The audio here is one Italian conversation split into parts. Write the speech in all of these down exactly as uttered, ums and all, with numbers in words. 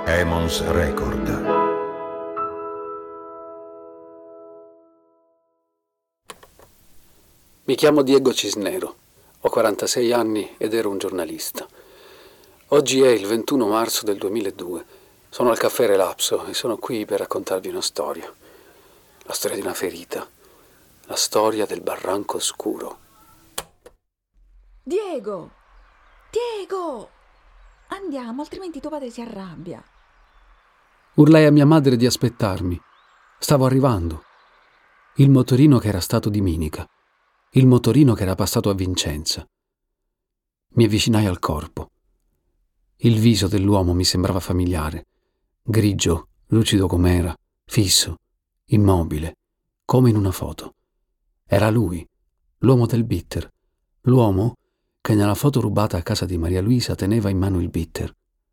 Emons Record. Mi chiamo Diego Cisnero, ho quarantasei anni ed ero un giornalista. Oggi è il ventuno marzo del duemiladue. Sono al caffè Relapso e sono qui per raccontarvi una storia. La storia di una ferita. La storia del barranco scuro. Diego! Diego! Andiamo, altrimenti tuo padre si arrabbia. Urlai a mia madre di aspettarmi. Stavo arrivando. Il motorino che era stato di Minica. Il motorino che era passato a Vincenza. Mi avvicinai al corpo. Il viso dell'uomo mi sembrava familiare. Grigio, lucido com'era, fisso, immobile, come in una foto. Era lui, l'uomo del bitter, l'uomo che nella foto rubata a casa di Maria Luisa teneva in mano il bitter.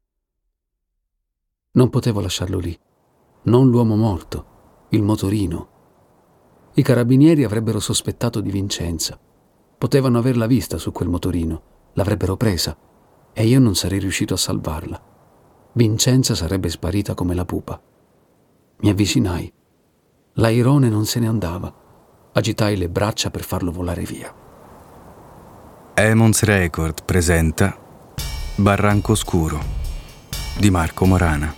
Non potevo lasciarlo lì. Non l'uomo morto, il motorino. I carabinieri avrebbero sospettato di Vincenza. Potevano averla vista su quel motorino, l'avrebbero presa e io non sarei riuscito a salvarla. Vincenza sarebbe sparita come la pupa. Mi avvicinai. L'airone non se ne andava. Agitai le braccia per farlo volare via. Emons Record presenta Barranco Scuro di Marco Morana.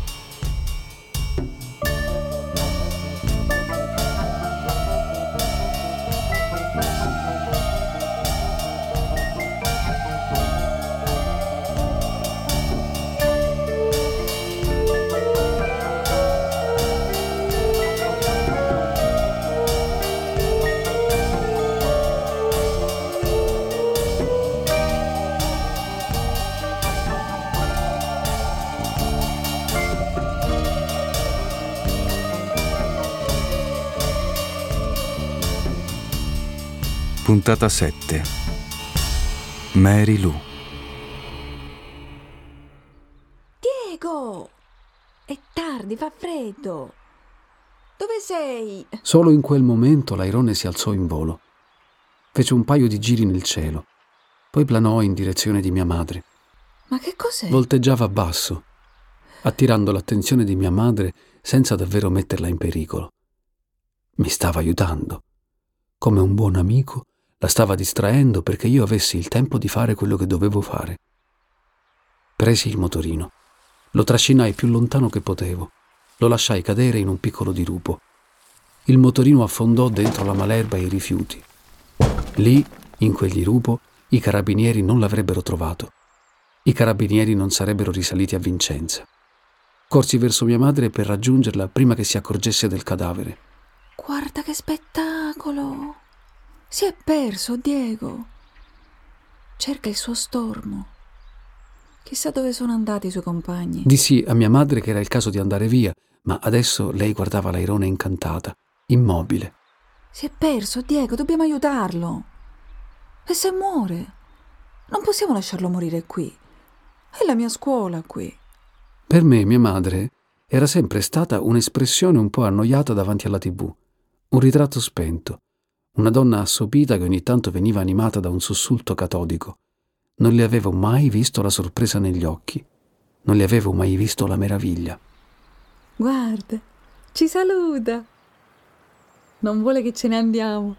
Puntata sette. Mary Lou. Diego! È tardi, fa freddo. Dove sei? Solo in quel momento l'airone si alzò in volo. Fece un paio di giri nel cielo. Poi planò in direzione di mia madre. Ma che cos'è? Volteggiava basso, attirando l'attenzione di mia madre senza davvero metterla in pericolo. Mi stava aiutando. Come un buon amico, la stava distraendo perché io avessi il tempo di fare quello che dovevo fare. Presi il motorino, lo trascinai più lontano che potevo, lo lasciai cadere in un piccolo dirupo. Il motorino affondò dentro la malerba e i rifiuti. Lì, in quel dirupo, i carabinieri non l'avrebbero trovato. I carabinieri non sarebbero risaliti a Vincenza. Corsi verso mia madre per raggiungerla prima che si accorgesse del cadavere. Guarda che spettacolo! Si è perso, Diego. Cerca il suo stormo. Chissà dove sono andati i suoi compagni. Dissi a mia madre che era il caso di andare via, ma adesso lei guardava l'airone incantata, immobile. Si è perso, Diego, dobbiamo aiutarlo. E se muore? Non possiamo lasciarlo morire qui. È la mia scuola qui. Per me mia madre era sempre stata un'espressione un po' annoiata davanti alla tivù, un ritratto spento. Una donna assopita che ogni tanto veniva animata da un sussulto catodico. Non le avevo mai visto la sorpresa negli occhi. Non le avevo mai visto la meraviglia. Guarda, ci saluta. Non vuole che ce ne andiamo.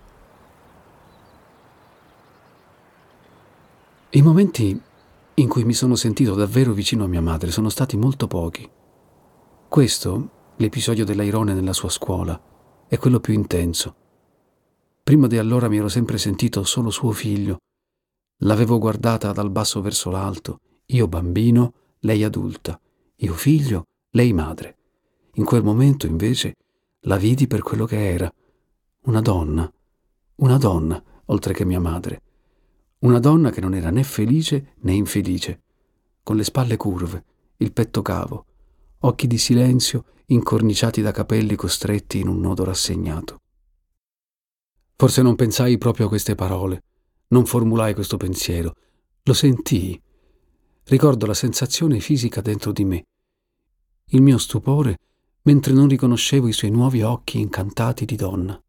I momenti in cui mi sono sentito davvero vicino a mia madre sono stati molto pochi. Questo, l'episodio dell'airone nella sua scuola, è quello più intenso. Prima di allora mi ero sempre sentito solo suo figlio. L'avevo guardata dal basso verso l'alto, io bambino, lei adulta, io figlio, lei madre. In quel momento, invece, la vidi per quello che era. Una donna, una donna, oltre che mia madre. Una donna che non era né felice né infelice, con le spalle curve, il petto cavo, occhi di silenzio incorniciati da capelli costretti in un nodo rassegnato. Forse non pensai proprio a queste parole, non formulai questo pensiero, lo sentii. Ricordo la sensazione fisica dentro di me, il mio stupore mentre non riconoscevo i suoi nuovi occhi incantati di donna.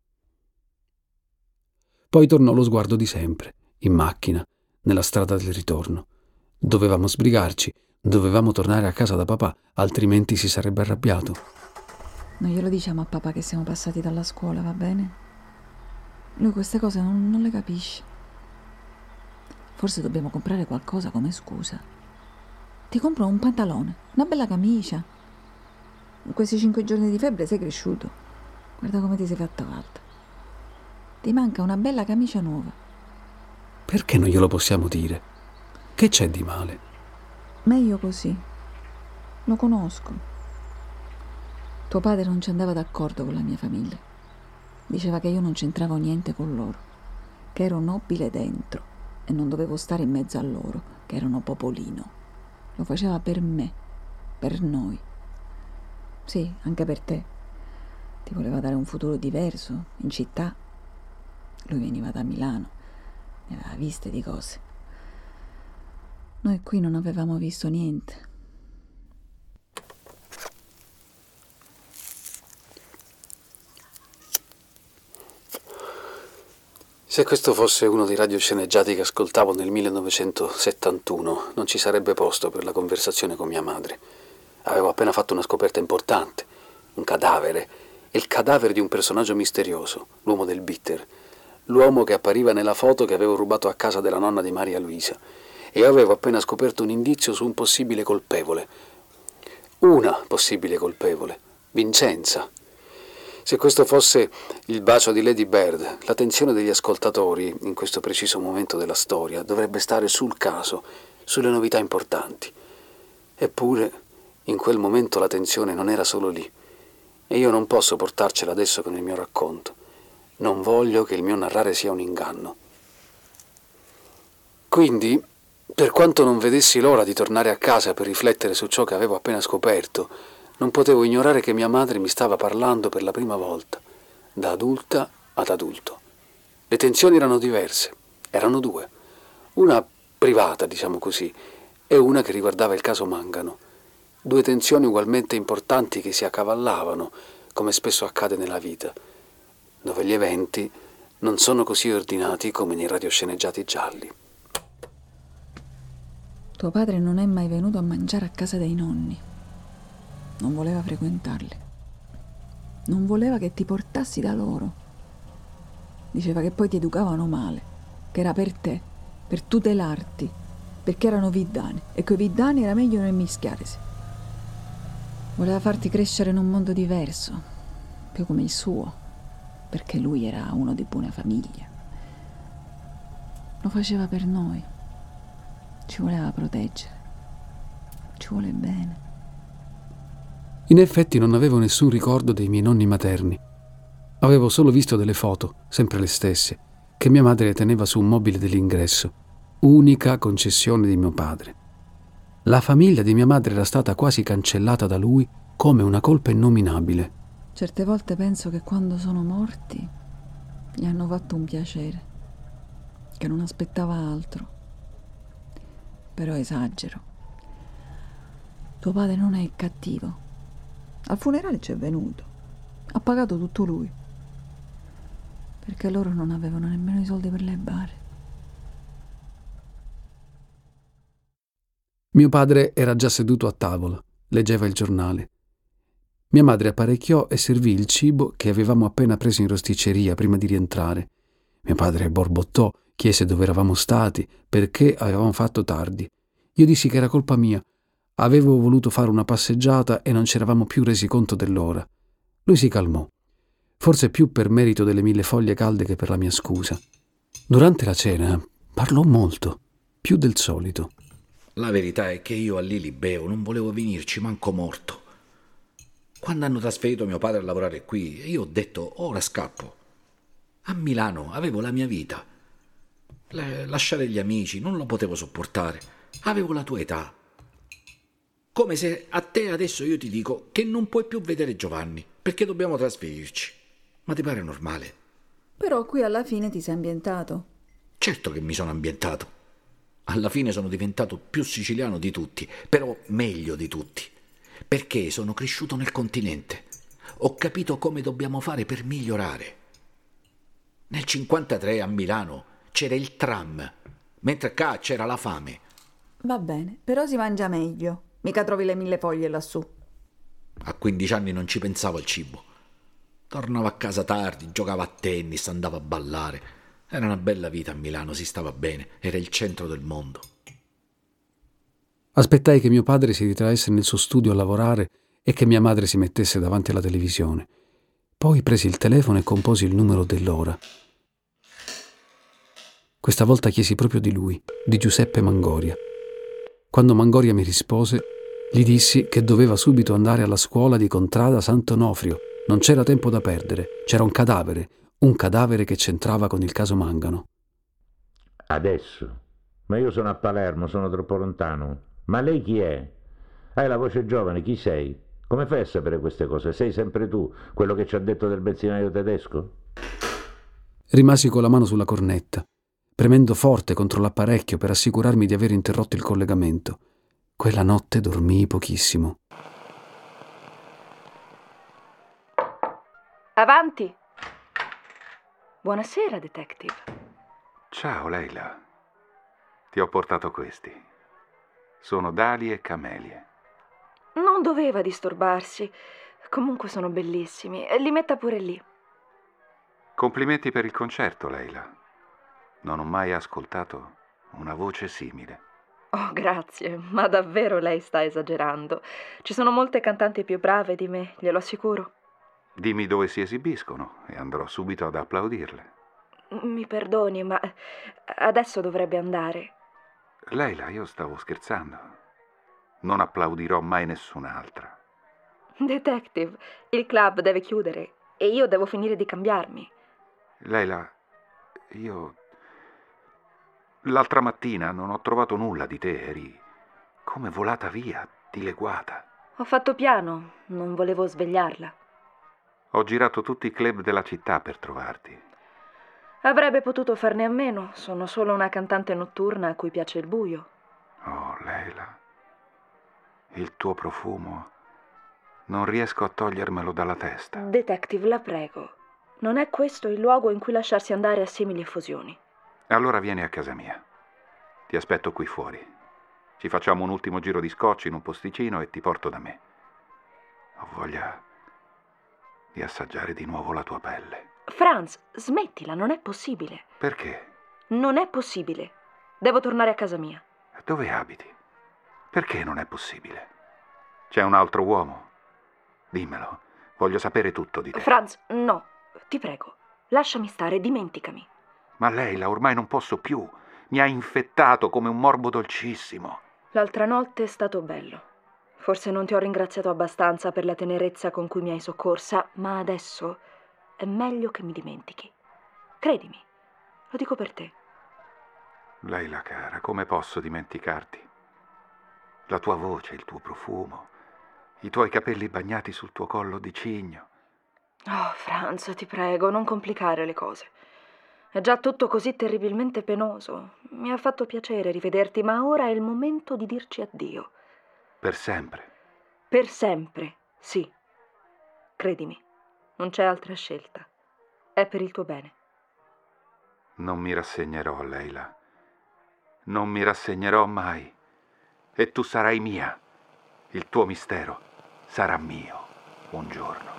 Poi tornò lo sguardo di sempre, in macchina, nella strada del ritorno. Dovevamo sbrigarci, Dovevamo tornare a casa da papà, altrimenti si sarebbe arrabbiato. Non glielo diciamo a papà che siamo passati dalla scuola, va bene? Lui queste cose non, non le capisce. Forse dobbiamo comprare qualcosa come scusa. Ti compro un pantalone, una bella camicia. In questi cinque giorni di febbre sei cresciuto. Guarda come ti sei fatta alta. Ti manca una bella camicia nuova. Perché non glielo possiamo dire? Che c'è di male? Meglio così. Lo conosco. Tuo padre non ci andava d'accordo con la mia famiglia. Diceva che io non c'entravo niente con loro, che ero nobile dentro e non dovevo stare in mezzo a loro, che erano popolino. Lo faceva per me, per noi. Sì, anche per te. Ti voleva dare un futuro diverso, in città. Lui veniva da Milano, ne aveva viste di cose. Noi qui non avevamo visto niente. Se questo fosse uno dei radiosceneggiati che ascoltavo nel millenovecentosettantuno, non ci sarebbe posto per la conversazione con mia madre. Avevo appena fatto una scoperta importante, un cadavere, il cadavere di un personaggio misterioso, l'uomo del bitter, l'uomo che appariva nella foto che avevo rubato a casa della nonna di Maria Luisa, e avevo appena scoperto un indizio su un possibile colpevole. Una possibile colpevole, Vincenza. Se questo fosse il bacio di Lady Bird, l'attenzione degli ascoltatori, in questo preciso momento della storia, dovrebbe stare sul caso, sulle novità importanti. Eppure, in quel momento l'attenzione non era solo lì, e io non posso portarcela adesso con il mio racconto. Non voglio che il mio narrare sia un inganno. Quindi, per quanto non vedessi l'ora di tornare a casa per riflettere su ciò che avevo appena scoperto, non potevo ignorare che mia madre mi stava parlando per la prima volta, da adulta ad adulto. Le tensioni erano diverse, erano due. Una privata, diciamo così, e una che riguardava il caso Mangano. Due tensioni ugualmente importanti che si accavallavano, come spesso accade nella vita, dove gli eventi non sono così ordinati come nei radiosceneggiati gialli. Tuo padre non è mai venuto a mangiare a casa dei nonni. Non voleva frequentarli. Non voleva che ti portassi da loro. Diceva che poi ti educavano male, che era per te, per tutelarti, perché erano viddani e coi viddani era meglio non mischiarsi. Voleva farti crescere in un mondo diverso, più come il suo, perché lui era uno di buona famiglia. Lo faceva per noi. Ci voleva proteggere. Ci vuole bene. In effetti non avevo nessun ricordo dei miei nonni materni. Avevo solo visto delle foto, sempre le stesse, che mia madre teneva su un mobile dell'ingresso, unica concessione di mio padre. La famiglia di mia madre era stata quasi cancellata da lui come una colpa innominabile. Certe volte penso che quando sono morti gli hanno fatto un piacere, che non aspettava altro. Però esagero. Tuo padre non è cattivo. Al funerale c'è venuto. Ha pagato tutto lui. Perché loro non avevano nemmeno i soldi per le bare. Mio padre era già seduto a tavola, leggeva il giornale. Mia madre apparecchiò e servì il cibo che avevamo appena preso in rosticceria prima di rientrare. Mio padre borbottò, chiese dove eravamo stati, perché avevamo fatto tardi. Io dissi che era colpa mia. Avevo voluto fare una passeggiata e non ci eravamo più resi conto dell'ora. Lui si calmò, forse più per merito delle mille foglie calde che per la mia scusa. Durante la cena parlò molto, più del solito. La verità è che io a Lilibeo non volevo venirci manco morto. Quando hanno trasferito mio padre a lavorare qui, io ho detto ora scappo. A Milano avevo la mia vita. Le- lasciare gli amici non lo potevo sopportare. Avevo la tua età. Come se a te adesso io ti dico che non puoi più vedere Giovanni, perché dobbiamo trasferirci. Ma ti pare normale? Però qui alla fine ti sei ambientato. Certo che mi sono ambientato. Alla fine sono diventato più siciliano di tutti, però meglio di tutti. Perché sono cresciuto nel continente. Ho capito come dobbiamo fare per migliorare. Nel cinquantatré a Milano c'era il tram, mentre qua c'era la fame. Va bene, però si mangia meglio. Mica trovi le mille foglie lassù. A quindici anni non ci pensavo al cibo. Tornavo a casa tardi, giocavo a tennis, andavo a ballare. Era una bella vita a Milano, si stava bene, era il centro del mondo. Aspettai che mio padre si ritraesse nel suo studio a lavorare e che mia madre si mettesse davanti alla televisione. Poi presi il telefono e composi il numero dell'ora. Questa volta chiesi proprio di lui, di Giuseppe Mangoria. Quando Mangoria mi rispose, gli dissi che doveva subito andare alla scuola di Contrada Sant'Onofrio. Non c'era tempo da perdere, c'era un cadavere, un cadavere che c'entrava con il caso Mangano. Adesso? Ma io sono a Palermo, sono troppo lontano. Ma lei chi è? Hai la voce giovane, chi sei? Come fai a sapere queste cose? Sei sempre tu, quello che ci ha detto del benzinaio tedesco? Rimasi con la mano sulla cornetta, premendo forte contro l'apparecchio per assicurarmi di aver interrotto il collegamento. Quella notte dormii pochissimo. Avanti! Buonasera, detective. Ciao, Leila. Ti ho portato questi. Sono dali e camelie. Non doveva disturbarsi. Comunque sono bellissimi. Li metta pure lì. Complimenti per il concerto, Leila. Non ho mai ascoltato una voce simile. Oh, grazie, ma davvero lei sta esagerando. Ci sono molte cantanti più brave di me, glielo assicuro. Dimmi dove si esibiscono e andrò subito ad applaudirle. Mi perdoni, ma adesso dovrebbe andare. Leila, io stavo scherzando. Non applaudirò mai nessun'altra. Detective, il club deve chiudere e io devo finire di cambiarmi. Leila, io... L'altra mattina non ho trovato nulla di te, eri come volata via, dileguata. Ho fatto piano, non volevo svegliarla. Ho girato tutti i club della città per trovarti. Avrebbe potuto farne a meno, sono solo una cantante notturna a cui piace il buio. Oh, Leila, il tuo profumo, non riesco a togliermelo dalla testa. Detective, la prego, non è questo il luogo in cui lasciarsi andare a simili effusioni. Allora vieni a casa mia. Ti aspetto qui fuori. Ci facciamo un ultimo giro di scotch in un posticino e ti porto da me. Ho voglia di assaggiare di nuovo la tua pelle. Franz, smettila, non è possibile. Perché? Non è possibile. Devo tornare a casa mia. Dove abiti? Perché non è possibile? C'è un altro uomo? Dimmelo. Voglio sapere tutto di te. Franz, no, ti prego. Lasciami stare, dimenticami. Ma Leila, ormai non posso più. Mi ha infettato come un morbo dolcissimo. L'altra notte è stato bello. Forse non ti ho ringraziato abbastanza per la tenerezza con cui mi hai soccorsa, ma adesso è meglio che mi dimentichi. Credimi, lo dico per te. Leila, cara, come posso dimenticarti? La tua voce, il tuo profumo, i tuoi capelli bagnati sul tuo collo di cigno. Oh, Franz, ti prego, non complicare le cose. È già tutto così terribilmente penoso. Mi ha fatto piacere rivederti, ma ora è il momento di dirci addio. Per sempre? Per sempre, sì. Credimi, non c'è altra scelta. È per il tuo bene. Non mi rassegnerò, Leila. Non mi rassegnerò mai. E tu sarai mia. Il tuo mistero sarà mio un giorno.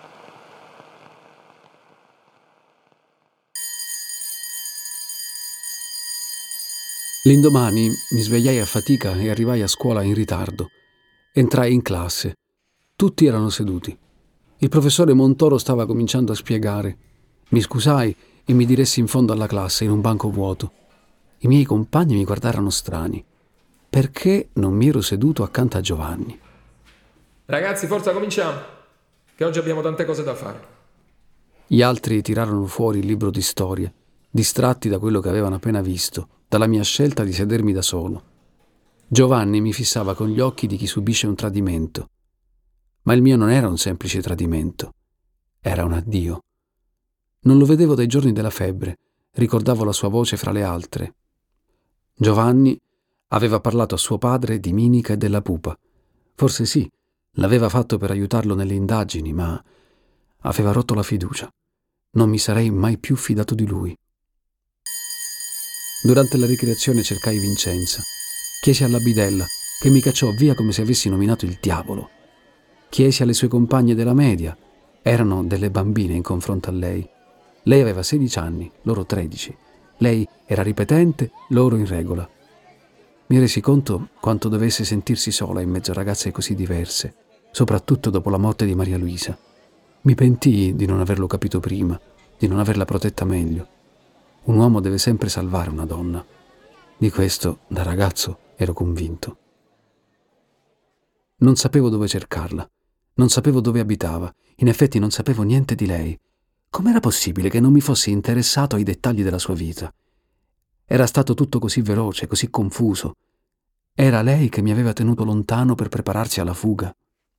L'indomani mi svegliai a fatica e arrivai a scuola in ritardo. Entrai in classe. Tutti erano seduti. Il professore Montoro stava cominciando a spiegare. Mi scusai e mi diressi in fondo alla classe, in un banco vuoto. I miei compagni mi guardarono strani. Perché non mi ero seduto accanto a Giovanni? Ragazzi, forza, cominciamo, che oggi abbiamo tante cose da fare. Gli altri tirarono fuori il libro di storia, distratti da quello che avevano appena visto, dalla mia scelta di sedermi da solo. Giovanni mi fissava con gli occhi di chi subisce un tradimento. Ma il mio non era un semplice tradimento, era un addio. Non lo vedevo dai giorni della febbre, ricordavo la sua voce fra le altre. Giovanni aveva parlato a suo padre di Minica e della pupa. Forse sì, l'aveva fatto per aiutarlo nelle indagini, ma aveva rotto la fiducia. Non mi sarei mai più fidato di lui. Durante la ricreazione cercai Vincenza. Chiesi alla bidella, che mi cacciò via come se avessi nominato il diavolo. Chiesi alle sue compagne della media. Erano delle bambine in confronto a lei. Lei aveva sedici anni, loro tredici. Lei era ripetente, loro in regola. Mi resi conto quanto dovesse sentirsi sola in mezzo a ragazze così diverse, soprattutto dopo la morte di Maria Luisa. Mi pentii di non averlo capito prima, di non averla protetta meglio. Un uomo deve sempre salvare una donna. Di questo, da ragazzo, ero convinto. Non sapevo dove cercarla, non sapevo dove abitava, in effetti non sapevo niente di lei. Com'era possibile che non mi fossi interessato ai dettagli della sua vita? Era stato tutto così veloce, così confuso. Era lei che mi aveva tenuto lontano per prepararsi alla fuga.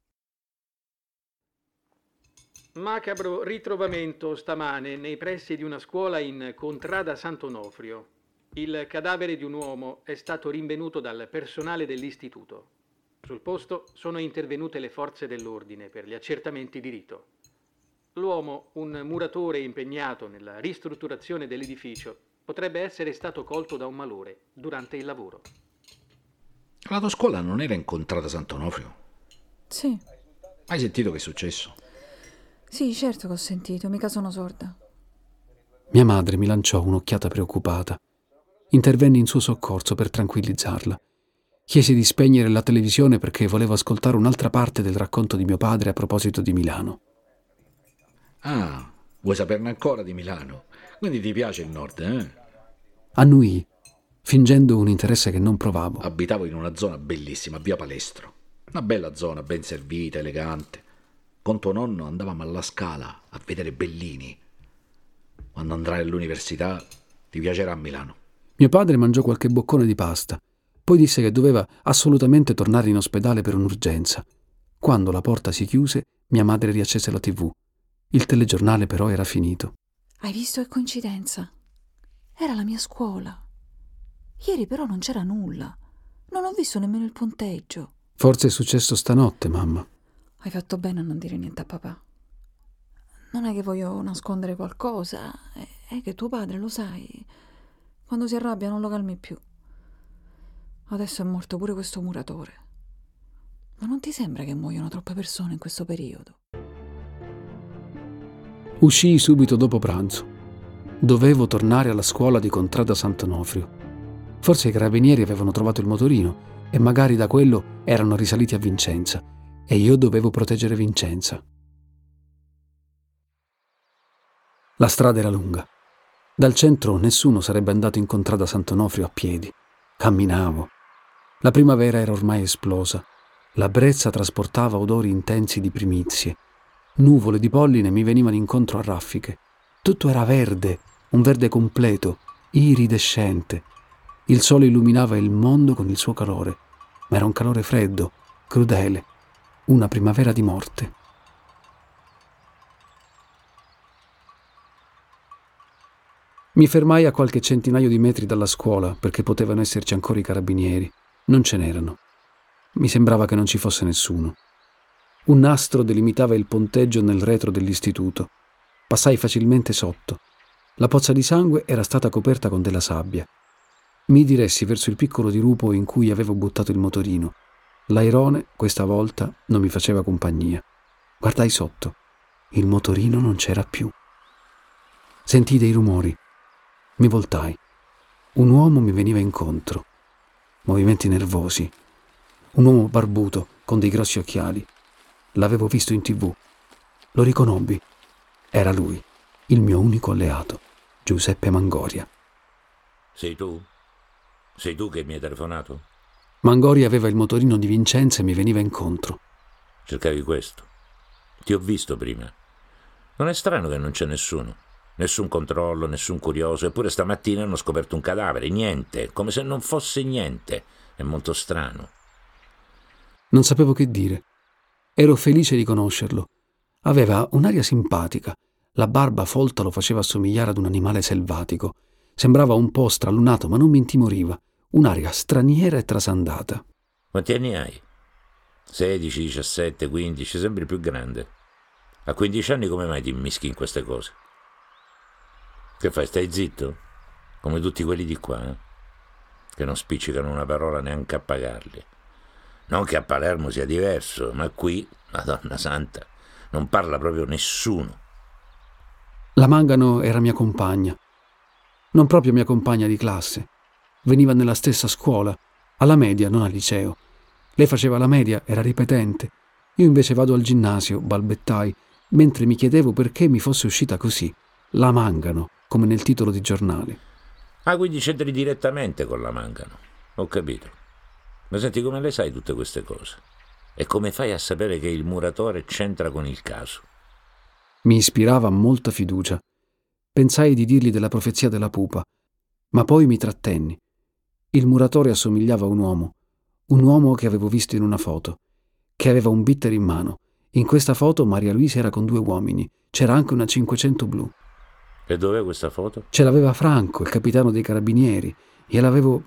Macabro ritrovamento stamane nei pressi di una scuola in Contrada Sant'Onofrio. Il cadavere di un uomo è stato rinvenuto dal personale dell'istituto. Sul posto sono intervenute le forze dell'ordine per gli accertamenti di rito. L'uomo, un muratore impegnato nella ristrutturazione dell'edificio, potrebbe essere stato colto da un malore durante il lavoro. La tua scuola non era in Contrada Sant'Onofrio? Sì. Hai sentito che è successo? Sì, certo che ho sentito, mica sono sorda. Mia madre mi lanciò un'occhiata preoccupata. Intervenni in suo soccorso per tranquillizzarla. Chiesi di spegnere la televisione perché volevo ascoltare un'altra parte del racconto di mio padre a proposito di Milano. Ah, vuoi saperne ancora di Milano? Quindi ti piace il nord, eh? Annuii, fingendo un interesse che non provavo. Abitavo in una zona bellissima, via Palestro. Una bella zona, ben servita, elegante. Con tuo nonno andavamo alla Scala a vedere Bellini. Quando andrai all'università ti piacerà Milano. Mio padre mangiò qualche boccone di pasta, poi disse che doveva assolutamente tornare in ospedale per un'urgenza. Quando la porta si chiuse, mia madre riaccese la tivù. Il telegiornale però era finito. Hai visto che coincidenza? Era la mia scuola. Ieri però non c'era nulla. Non ho visto nemmeno il punteggio. Forse è successo stanotte, mamma. Hai fatto bene a non dire niente a papà. Non è che voglio nascondere qualcosa, è che tuo padre, lo sai, quando si arrabbia non lo calmi più. Adesso è morto pure questo muratore. Ma non ti sembra che muoiono troppe persone in questo periodo? Uscii subito dopo pranzo. Dovevo tornare alla scuola di Contrada Sant'Onofrio. Forse i carabinieri avevano trovato il motorino e magari da quello erano risaliti a Vincenza e io dovevo proteggere Vincenza. La strada era lunga. Dal centro nessuno sarebbe andato in Contrada Sant'Onofrio a piedi. Camminavo. La primavera era ormai esplosa. La brezza trasportava odori intensi di primizie. Nuvole di polline mi venivano incontro a raffiche. Tutto era verde, un verde completo, iridescente. Il sole illuminava il mondo con il suo calore, ma era un calore freddo, crudele, una primavera di morte. Mi fermai a qualche centinaio di metri dalla scuola perché potevano esserci ancora i carabinieri. Non ce n'erano. Mi sembrava che non ci fosse nessuno. Un nastro delimitava il ponteggio nel retro dell'istituto. Passai facilmente sotto. La pozza di sangue era stata coperta con della sabbia. Mi diressi verso il piccolo dirupo in cui avevo buttato il motorino. L'airone, questa volta, non mi faceva compagnia. Guardai sotto. Il motorino non c'era più. Sentii dei rumori. Mi voltai. Un uomo mi veniva incontro. Movimenti nervosi. Un uomo barbuto, con dei grossi occhiali. L'avevo visto in tivù. Lo riconobbi. Era lui, il mio unico alleato, Giuseppe Mangoria. Sei tu? Sei tu che mi hai telefonato? Mangoria aveva il motorino di Vincenza e mi veniva incontro. Cercavi questo. Ti ho visto prima. Non è strano che non c'è nessuno. Nessun controllo, nessun curioso. Eppure stamattina hanno scoperto un cadavere. Niente, come se non fosse niente. È molto strano. Non sapevo che dire. Ero felice di conoscerlo. Aveva un'aria simpatica. La barba folta lo faceva assomigliare ad un animale selvatico. Sembrava un po' stralunato, ma non mi intimoriva. Un'aria straniera e trasandata. Quanti anni hai? sedici, diciassette, quindici, sembri più grande. A quindici anni come mai ti immischi in queste cose? Che fai, stai zitto? Come tutti quelli di qua, eh? che non spiccicano una parola neanche a pagarli. Non che a Palermo sia diverso, ma qui, Madonna Santa, non parla proprio nessuno. La Mangano era mia compagna. Non proprio mia compagna di classe. Veniva nella stessa scuola, alla media, non al liceo. Lei faceva la media, era ripetente. Io invece vado al ginnasio, balbettai, mentre mi chiedevo perché mi fosse uscita così, La Mangano, come nel titolo di giornale. Ah, quindi c'entri direttamente con La Mangano. Ho capito. Ma senti, come le sai tutte queste cose? E come fai a sapere che il muratore c'entra con il caso? Mi ispirava molta fiducia. Pensai di dirgli della profezia della pupa, ma poi mi trattenni. Il muratore assomigliava a un uomo, un uomo che avevo visto in una foto, che aveva un bitter in mano. In questa foto Maria Luisa era con due uomini, c'era anche una cinquecento blu. E dov'è questa foto? Ce l'aveva Franco, il capitano dei carabinieri, e l'avevo...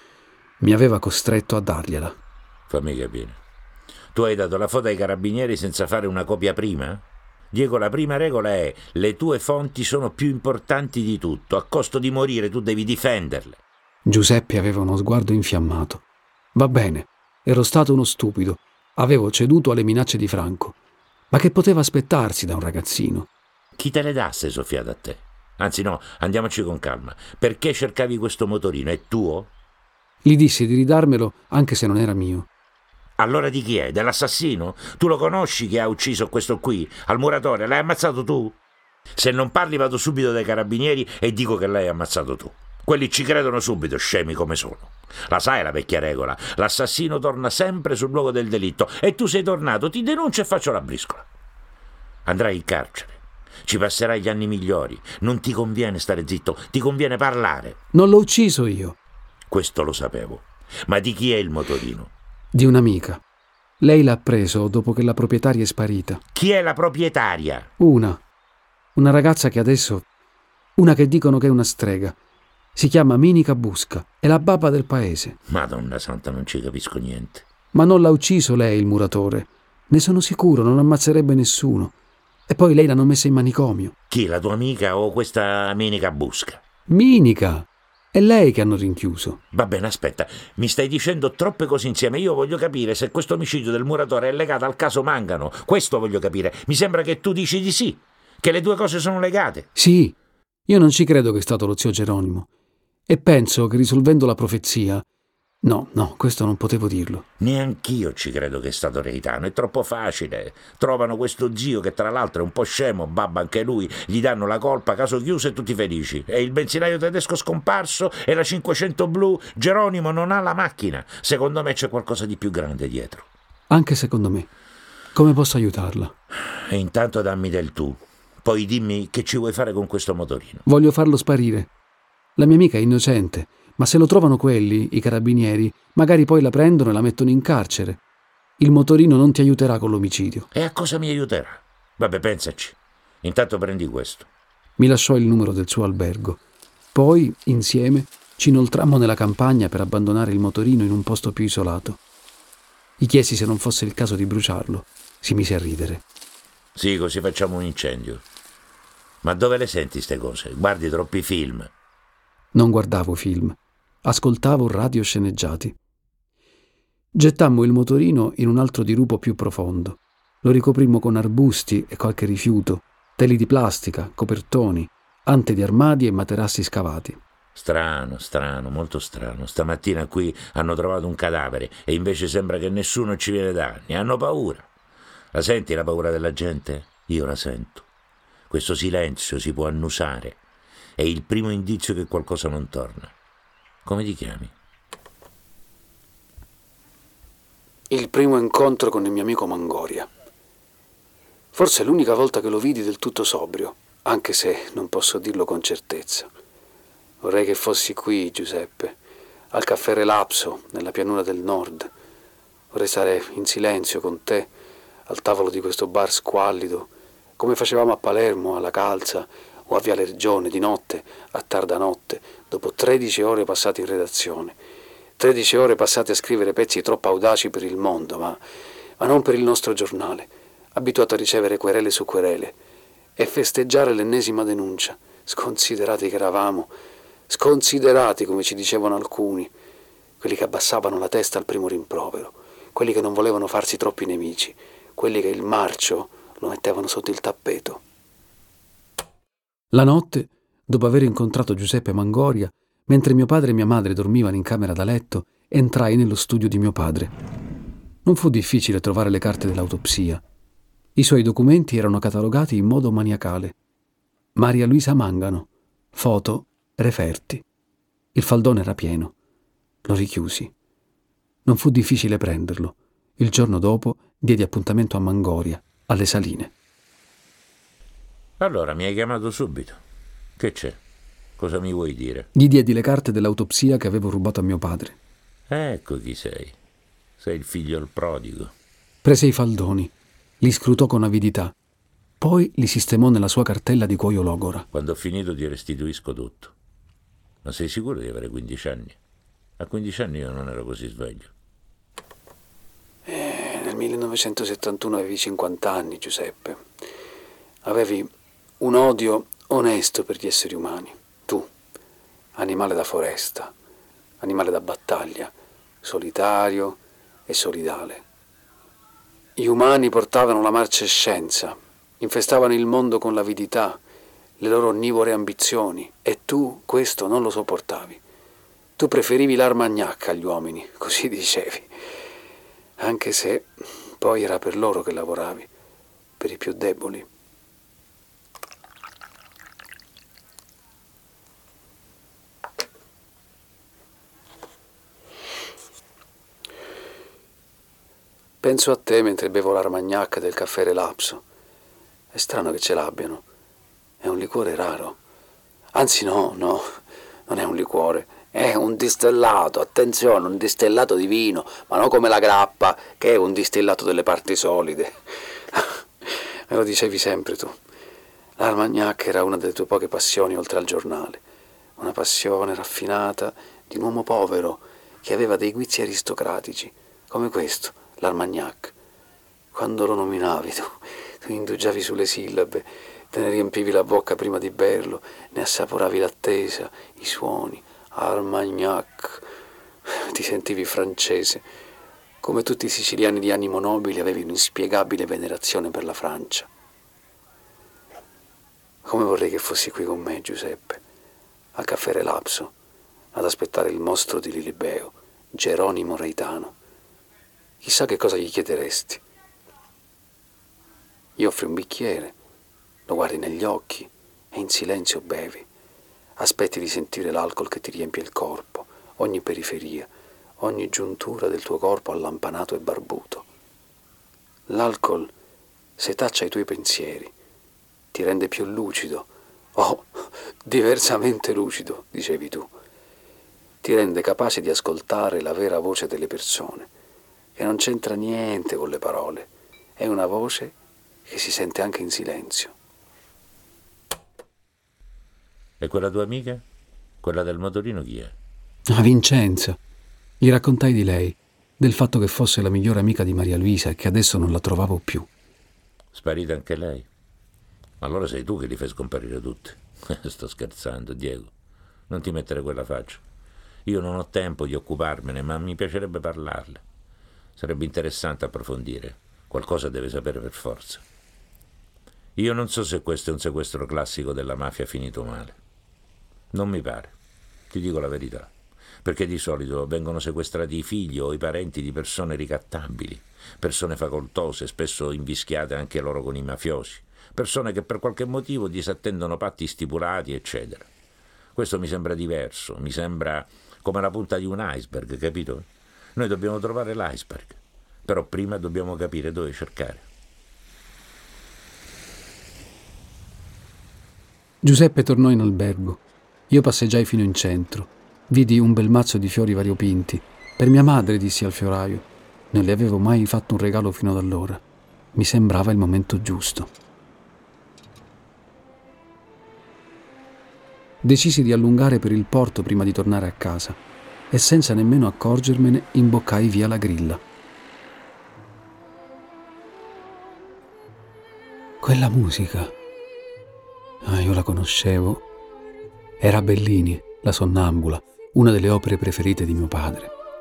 mi aveva costretto a dargliela. Fammi capire. Tu hai dato la foto ai carabinieri senza fare una copia prima? Diego, la prima regola è: le tue fonti sono più importanti di tutto. A costo di morire tu devi difenderle. Giuseppe aveva uno sguardo infiammato. Va bene, ero stato uno stupido. Avevo ceduto alle minacce di Franco. Ma che poteva aspettarsi da un ragazzino? Chi te le dà se soffiate a te? Anzi no, andiamoci con calma. Perché cercavi questo motorino? È tuo? Gli dissi di ridarmelo anche se non era mio. Allora di chi è? Dell'assassino? Tu lo conosci che ha ucciso questo qui? Al muratore? L'hai ammazzato tu? Se non parli vado subito dai carabinieri e dico che l'hai ammazzato tu. Quelli ci credono subito, scemi come sono. La sai la vecchia regola? L'assassino torna sempre sul luogo del delitto. E tu sei tornato, ti denuncio e faccio la briscola. Andrai in carcere. Ci passerai gli anni migliori. Non ti conviene stare zitto, ti conviene parlare. Non l'ho ucciso io. Questo lo sapevo. Ma di chi è il motorino? Di un'amica. Lei l'ha preso dopo che la proprietaria è sparita. Chi è la proprietaria? Una. Una ragazza che adesso... Una che dicono che è una strega. Si chiama Minica Busca. È la babba del paese. Madonna Santa, non ci capisco niente. Ma non l'ha ucciso lei, il muratore. Ne sono sicuro, non ammazzerebbe nessuno. E poi lei l'hanno messa in manicomio. Chi, la tua amica o questa Minica Busca? Minica! È lei che hanno rinchiuso. Va bene, aspetta, mi stai dicendo troppe cose insieme. Io voglio capire se questo omicidio del muratore è legato al caso Mangano. Questo voglio capire. Mi sembra che tu dici di sì, che le due cose sono legate. Sì, io non ci credo che è stato lo zio Geronimo. E penso che risolvendo la profezia... No, no, questo non potevo dirlo. Neanch'io ci credo che è stato Reitano, è troppo facile. Trovano questo zio che tra l'altro è un po' scemo, babba anche lui, gli danno la colpa, caso chiuso e tutti felici. E il benzinaio tedesco scomparso e la cinquecento blu, Geronimo non ha la macchina. Secondo me c'è qualcosa di più grande dietro. Anche secondo me. Come posso aiutarla? E intanto dammi del tu. Poi dimmi che ci vuoi fare con questo motorino. Voglio farlo sparire. La mia amica è innocente. Ma se lo trovano quelli, i carabinieri, magari poi la prendono e la mettono in carcere. Il motorino non ti aiuterà con l'omicidio. E a cosa mi aiuterà? Vabbè, pensaci. Intanto prendi questo. Mi lasciò il numero del suo albergo. Poi, insieme, ci inoltrammo nella campagna per abbandonare il motorino in un posto più isolato. Gli chiesi se non fosse il caso di bruciarlo. Si mise a ridere. Sì, così facciamo un incendio. Ma dove le senti ste cose? Guardi troppi film. Non guardavo film. Ascoltavo radio sceneggiati. Gettammo il motorino in un altro dirupo più profondo. Lo ricoprimmo con arbusti e qualche rifiuto, teli di plastica, copertoni, ante di armadi e materassi scavati. Strano, strano, molto strano. Stamattina qui hanno trovato un cadavere e invece sembra che nessuno ci viene da anni. Hanno paura. La senti la paura della gente? Io la sento. Questo silenzio si può annusare. È il primo indizio che qualcosa non torna. Come ti chiami? Il primo incontro con il mio amico Mangoria. Forse è l'unica volta che lo vidi del tutto sobrio, anche se non posso dirlo con certezza. Vorrei che fossi qui, Giuseppe, al caffè Relapso, nella pianura del nord. Vorrei stare in silenzio con te, al tavolo di questo bar squallido, come facevamo a Palermo, alla Calza, o a Viale Regione, di notte, a tarda notte, dopo tredici ore passate in redazione. tredici ore passate a scrivere pezzi troppo audaci per il mondo, ma, ma non per il nostro giornale, abituato a ricevere querele su querele, e festeggiare l'ennesima denuncia, sconsiderati che eravamo, sconsiderati come ci dicevano alcuni, quelli che abbassavano la testa al primo rimprovero, quelli che non volevano farsi troppi nemici, quelli che il marcio lo mettevano sotto il tappeto. La notte, dopo aver incontrato Giuseppe Mangoria, mentre mio padre e mia madre dormivano in camera da letto, entrai nello studio di mio padre. Non fu difficile trovare le carte dell'autopsia. I suoi documenti erano catalogati in modo maniacale. Maria Luisa Mangano, foto, referti. Il faldone era pieno. Lo richiusi. Non fu difficile prenderlo. Il giorno dopo diedi appuntamento a Mangoria, alle Saline. Allora mi hai chiamato subito. Che c'è? Cosa mi vuoi dire? Gli diedi le carte dell'autopsia che avevo rubato a mio padre. Ecco chi sei. Sei il figlio il prodigo. Prese i faldoni, li scrutò con avidità, poi li sistemò nella sua cartella di cuoio logora. Quando ho finito ti restituisco tutto. Ma sei sicuro di avere quindici anni? A quindici anni io non ero così sveglio. Eh, nel millenovecentosettantuno avevi cinquanta anni, Giuseppe. Avevi un odio onesto per gli esseri umani. Tu, animale da foresta, animale da battaglia, solitario e solidale. Gli umani portavano la marcescenza, infestavano il mondo con l'avidità, le loro onnivore ambizioni, e tu questo non lo sopportavi. Tu preferivi l'armagnac agli uomini, così dicevi, anche se poi era per loro che lavoravi, per i più deboli. Penso a te mentre bevo l'armagnac del caffè Relapso. È strano che ce l'abbiano. È un liquore raro. Anzi no, no, non è un liquore. È un distellato, attenzione, un distellato di vino, ma non come la grappa, che è un distellato delle parti solide. Me lo dicevi sempre tu. L'armagnac era una delle tue poche passioni oltre al giornale. Una passione raffinata di un uomo povero che aveva dei guizzi aristocratici, come questo. L'armagnac. Quando lo nominavi tu, tu indugiavi sulle sillabe, te ne riempivi la bocca prima di berlo, ne assaporavi l'attesa, i suoni. Armagnac. Ti sentivi francese. Come tutti i siciliani di animo nobile avevi un'inspiegabile venerazione per la Francia. Come vorrei che fossi qui con me, Giuseppe, al caffè Relapso, ad aspettare il mostro di Lilibeo, Geronimo Reitano. Chissà che cosa gli chiederesti. Gli offri un bicchiere, lo guardi negli occhi e in silenzio bevi. Aspetti di sentire l'alcol che ti riempie il corpo, ogni periferia, ogni giuntura del tuo corpo allampanato e barbuto. L'alcol setaccia i tuoi pensieri, ti rende più lucido, oh, diversamente lucido, dicevi tu. Ti rende capace di ascoltare la vera voce delle persone, che non c'entra niente con le parole, è una voce che si sente anche in silenzio. E quella tua amica? Quella del motorino chi è? Ah, Vincenza. Gli raccontai di lei, del fatto che fosse la migliore amica di Maria Luisa e che adesso non la trovavo più. Sparita anche lei? Allora sei tu che li fai scomparire tutti. Sto scherzando, Diego. Non ti mettere quella faccia. Io non ho tempo di occuparmene, ma mi piacerebbe parlarle. Sarebbe interessante approfondire. Qualcosa deve sapere per forza. Io non so se questo è un sequestro classico della mafia finito male. Non mi pare. Ti dico la verità. Perché di solito vengono sequestrati i figli o i parenti di persone ricattabili, persone facoltose, spesso invischiate anche loro con i mafiosi, persone che per qualche motivo disattendono patti stipulati, eccetera. Questo mi sembra diverso, mi sembra come la punta di un iceberg, capito? Noi dobbiamo trovare l'iceberg, però prima dobbiamo capire dove cercare. Giuseppe tornò in albergo. Io passeggiai fino in centro. Vidi un bel mazzo di fiori variopinti. Per mia madre, dissi al fioraio. Non le avevo mai fatto un regalo fino ad allora. Mi sembrava il momento giusto. Decisi di allungare per il porto prima di tornare a casa e senza nemmeno accorgermene imboccai via la Grilla. Quella musica, ah, io la conoscevo. Era Bellini, La sonnambula, una delle opere preferite di mio padre.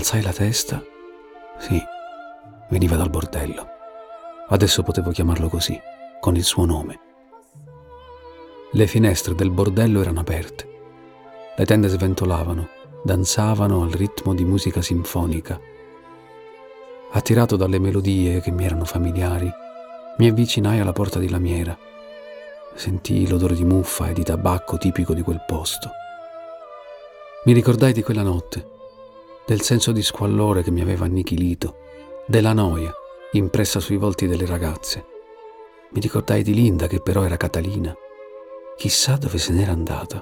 Alzai la testa. Sì, veniva dal bordello. Adesso potevo chiamarlo così, con il suo nome. Le finestre del bordello erano aperte. Le tende sventolavano, danzavano al ritmo di musica sinfonica. Attirato dalle melodie che mi erano familiari, mi avvicinai alla porta di lamiera. Sentii l'odore di muffa e di tabacco tipico di quel posto. Mi ricordai di quella notte, del senso di squallore che mi aveva annichilito, della noia impressa sui volti delle ragazze. Mi ricordai di Linda, che però era Catalina. Chissà dove se n'era andata.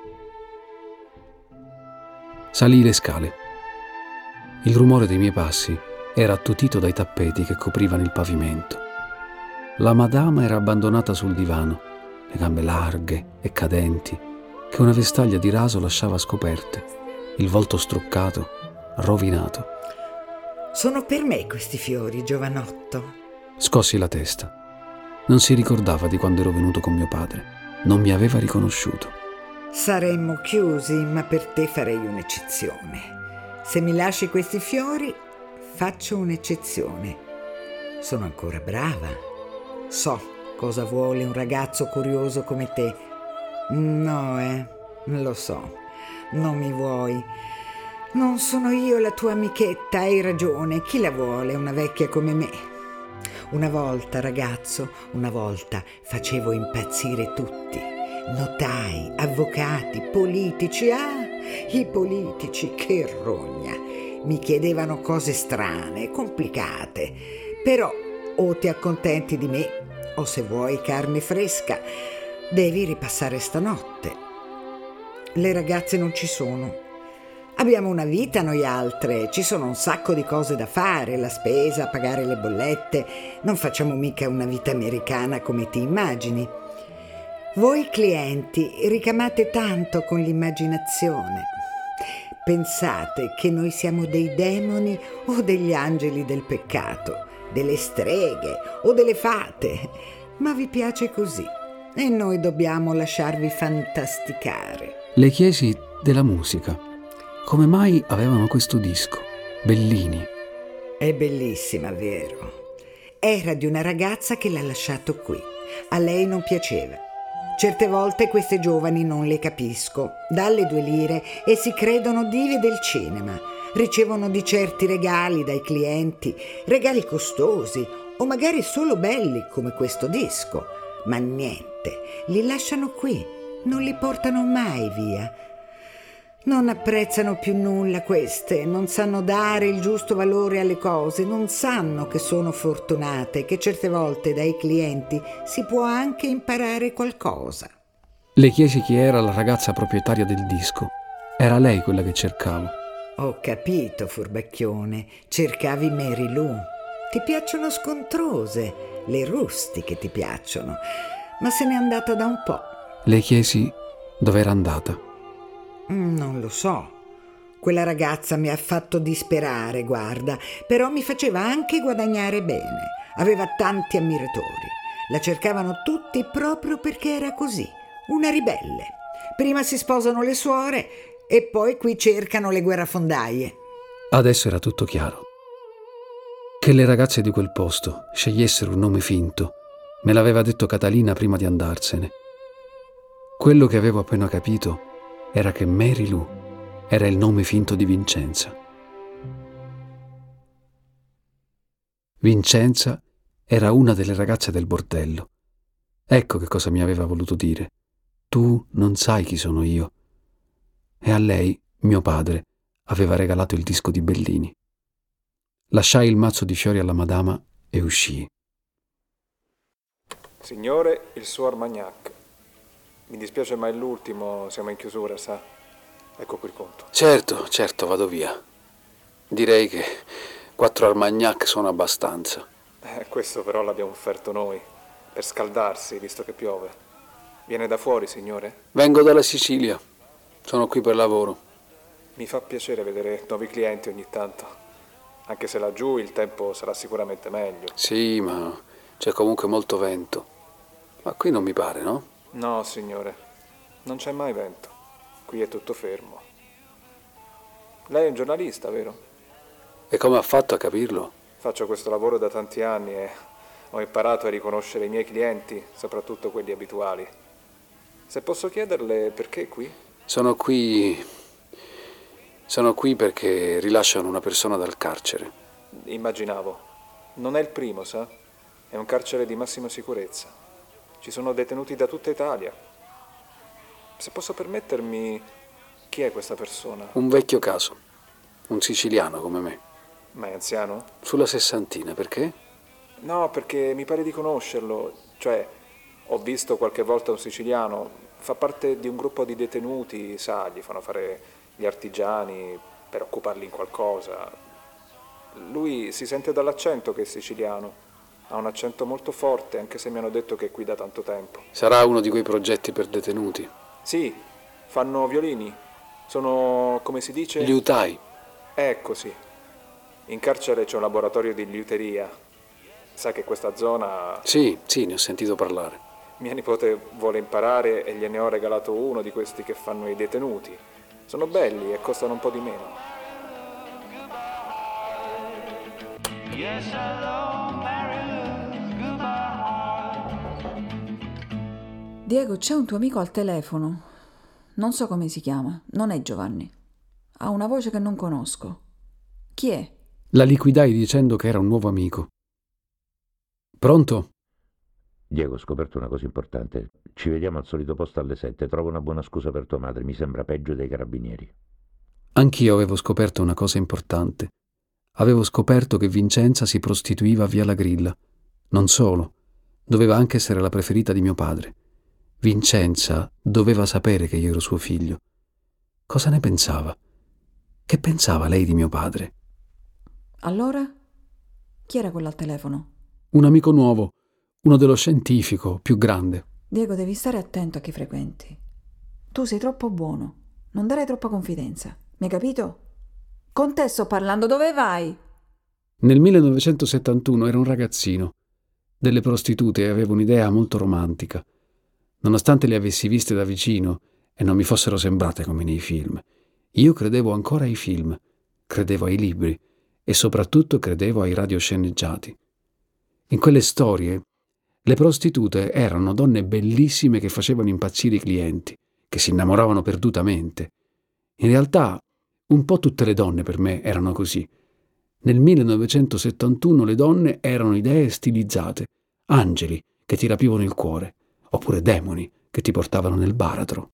Salii le scale. Il rumore dei miei passi era attutito dai tappeti che coprivano il pavimento. La madama era abbandonata sul divano, le gambe larghe e cadenti, che una vestaglia di raso lasciava scoperte, il volto struccato, rovinato. Sono per me questi fiori, giovanotto. Scossi la testa. Non si ricordava di quando ero venuto con mio padre. Non mi aveva riconosciuto. Saremmo chiusi, ma per te farei un'eccezione. Se mi lasci questi fiori, faccio un'eccezione. Sono ancora brava. So cosa vuole un ragazzo curioso come te. No, eh, lo so. Non mi vuoi. Non sono io la tua amichetta, hai ragione. Chi la vuole, una vecchia come me? Una volta, ragazzo, una volta facevo impazzire tutti. Notai, avvocati, politici. Ah, i politici, che rogna. Mi chiedevano cose strane, complicate. Però o ti accontenti di me, o se vuoi carne fresca, devi ripassare stanotte. Le ragazze non ci sono. Abbiamo una vita noi altre, ci sono un sacco di cose da fare, la spesa, pagare le bollette. Non facciamo mica una vita americana come ti immagini. Voi clienti ricamate tanto con l'immaginazione. Pensate che noi siamo dei demoni o degli angeli del peccato, delle streghe o delle fate, ma vi piace così e noi dobbiamo lasciarvi fantasticare. Le chiesi della musica. Come mai avevano questo disco? Bellini. È bellissima, vero? Era di una ragazza che l'ha lasciato qui. A lei non piaceva. Certe volte queste giovani non le capisco. Dalle due lire e si credono dive del cinema. Ricevono di certi regali dai clienti, regali costosi o magari solo belli come questo disco. Ma niente, li lasciano qui, non li portano mai via. Non apprezzano più nulla queste, non sanno dare il giusto valore alle cose, non sanno che sono fortunate, che certe volte dai clienti si può anche imparare qualcosa. Le chiesi chi era la ragazza proprietaria del disco. Era lei quella che cercavo. Ho capito, furbacchione, cercavi Mary Lou. Ti piacciono scontrose, le rustiche ti piacciono, ma se n'è andata da un po'. Le chiesi dove era andata. Non lo so. Quella ragazza mi ha fatto disperare, guarda, però mi faceva anche guadagnare bene. Aveva tanti ammiratori. La cercavano tutti proprio perché era così, una ribelle. Prima si sposano le suore e poi qui cercano le guerrafondaie. Adesso era tutto chiaro. Che le ragazze di quel posto scegliessero un nome finto me l'aveva detto Catalina prima di andarsene. Quello che avevo appena capito era che Mary Lou era il nome finto di Vincenza. Vincenza era una delle ragazze del bordello. Ecco che cosa mi aveva voluto dire. Tu non sai chi sono io. E a lei, mio padre, aveva regalato il disco di Bellini. Lasciai il mazzo di fiori alla madama e uscii. Signore, il suo Armagnac. Mi dispiace ma è l'ultimo, siamo in chiusura, sa? Ecco qui il conto. Certo, certo, vado via. Direi che quattro Armagnac sono abbastanza. Eh, questo però l'abbiamo offerto noi, per scaldarsi, visto che piove. Viene da fuori, signore? Vengo dalla Sicilia. Sono qui per lavoro. Mi fa piacere vedere nuovi clienti ogni tanto. Anche se laggiù il tempo sarà sicuramente meglio. Sì, ma c'è comunque molto vento. Ma qui non mi pare, no? No, signore, non c'è mai vento. Qui è tutto fermo. Lei è un giornalista, vero? E come ha fatto a capirlo? Faccio questo lavoro da tanti anni e ho imparato a riconoscere i miei clienti, soprattutto quelli abituali. Se posso chiederle perché è qui? Sono qui... Sono qui perché rilasciano una persona dal carcere. Immaginavo. Non è il primo, sa? È un carcere di massima sicurezza. Ci sono detenuti da tutta Italia. Se posso permettermi, chi è questa persona? Un vecchio caso. Un siciliano come me. Ma è anziano? Sulla sessantina, perché? No, perché mi pare di conoscerlo. Cioè, ho visto qualche volta un siciliano. Fa parte di un gruppo di detenuti, sa, gli fanno fare gli artigiani per occuparli in qualcosa. Lui si sente dall'accento che è siciliano. Ha un accento molto forte, anche se mi hanno detto che è qui da tanto tempo. Sarà uno di quei progetti per detenuti? Sì, fanno violini. Sono, come si dice? Liutai. Ecco, sì. In carcere c'è un laboratorio di liuteria. Sa che questa zona... Sì, sì, ne ho sentito parlare. Mia nipote vuole imparare e gliene ho regalato uno di questi che fanno i detenuti. Sono belli e costano un po' di meno. Diego, c'è un tuo amico al telefono. Non so come si chiama. Non è Giovanni. Ha una voce che non conosco. Chi è? La liquidai dicendo che era un nuovo amico. Pronto? Diego, ho scoperto una cosa importante. Ci vediamo al solito posto alle sette. Trovo una buona scusa per tua madre. Mi sembra peggio dei carabinieri. Anch'io avevo scoperto una cosa importante. Avevo scoperto che Vincenza si prostituiva a Via La Grilla. Non solo. Doveva anche essere la preferita di mio padre. Vincenza doveva sapere che io ero suo figlio. Cosa ne pensava? Che pensava lei di mio padre? Allora? Chi era quello al telefono? Un amico nuovo. Uno dello scientifico, più grande. Diego, devi stare attento a chi frequenti. Tu sei troppo buono. Non dare troppa confidenza. Mi hai capito? Con te sto parlando, dove vai? Nel millenovecentosettantuno ero un ragazzino. Delle prostitute avevo un'idea molto romantica. Nonostante le avessi viste da vicino e non mi fossero sembrate come nei film, io credevo ancora ai film, credevo ai libri e soprattutto credevo ai radiosceneggiati. In quelle storie le prostitute erano donne bellissime che facevano impazzire i clienti, che si innamoravano perdutamente. In realtà, un po' tutte le donne per me erano così. Nel millenovecentosettantuno le donne erano idee stilizzate, angeli che ti rapivano il cuore, oppure demoni che ti portavano nel baratro.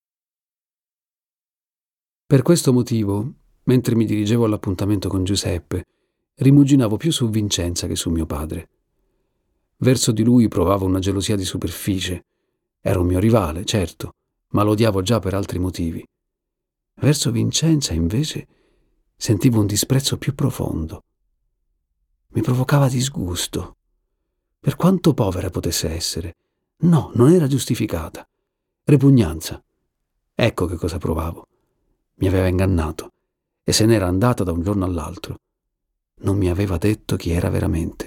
Per questo motivo, mentre mi dirigevo all'appuntamento con Giuseppe, rimuginavo più su Vincenza che su mio padre. Verso di lui provavo una gelosia di superficie. Era un mio rivale, certo, ma lo odiavo già per altri motivi. Verso Vincenza, invece, sentivo un disprezzo più profondo. Mi provocava disgusto. Per quanto povera potesse essere, no, non era giustificata. Repugnanza. Ecco che cosa provavo. Mi aveva ingannato e se n'era andata da un giorno all'altro. Non mi aveva detto chi era veramente.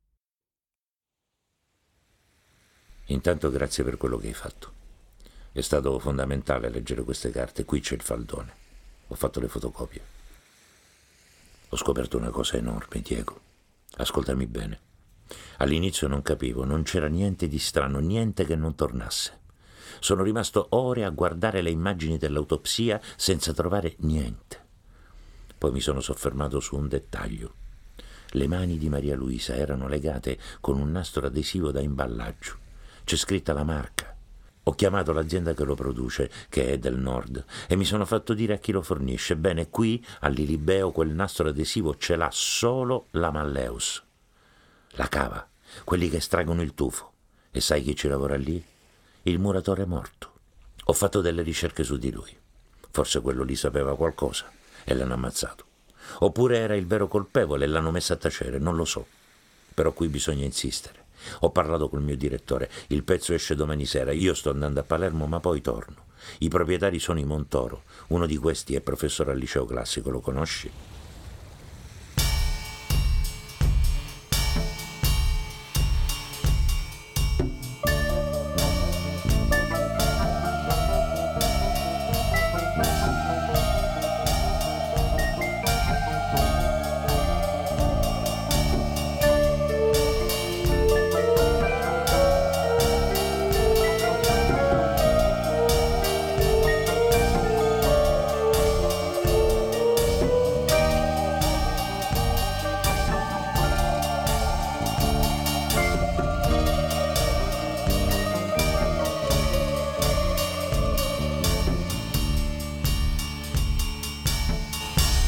Intanto grazie per quello che hai fatto. È stato fondamentale leggere queste carte. Qui c'è il faldone. Ho fatto le fotocopie. Ho scoperto una cosa enorme, Diego. Ascoltami bene. All'inizio non capivo, non c'era niente di strano, niente che non tornasse. Sono rimasto ore a guardare le immagini dell'autopsia senza trovare niente. Poi mi sono soffermato su un dettaglio. Le mani di Maria Luisa erano legate con un nastro adesivo da imballaggio. C'è scritta la marca. Ho chiamato l'azienda che lo produce, che è del nord, e mi sono fatto dire a chi lo fornisce. Bene, qui a Lilibeo quel nastro adesivo ce l'ha solo la Malleus. La cava, quelli che estraggono il tufo. E sai chi ci lavora lì? Il muratore morto. Ho fatto delle ricerche su di lui. Forse quello lì sapeva qualcosa e l'hanno ammazzato. Oppure era il vero colpevole e l'hanno messo a tacere, non lo so. Però qui bisogna insistere. Ho parlato col mio direttore, il pezzo esce domani sera, io sto andando a Palermo ma poi torno. I proprietari sono i Montoro, uno di questi è professore al liceo classico, lo conosci?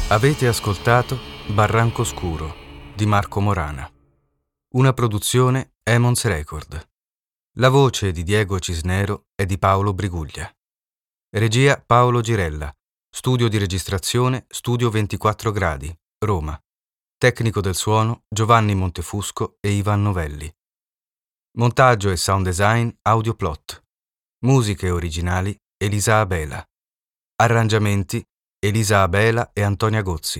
Avete ascoltato Barranco Scuro di Marco Morana, una produzione Emons Record. La voce di Diego Cisnero è di Paolo Briguglia. Regia Paolo Girella. Studio di registrazione Studio ventiquattro gradi, Roma. Tecnico del suono Giovanni Montefusco e Ivan Novelli. Montaggio e sound design Audioplot. Musiche originali Elisa Abela. Arrangiamenti Elisa Abela e Antonia Gozzi.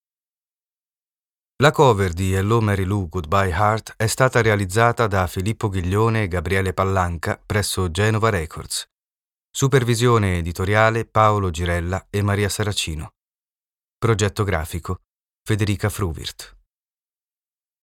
La cover di Hello Mary Lou Goodbye Heart è stata realizzata da Filippo Ghiglione e Gabriele Pallanca presso Genova Records. Supervisione editoriale Paolo Girella e Maria Saracino. Progetto grafico Federica Fruvirt.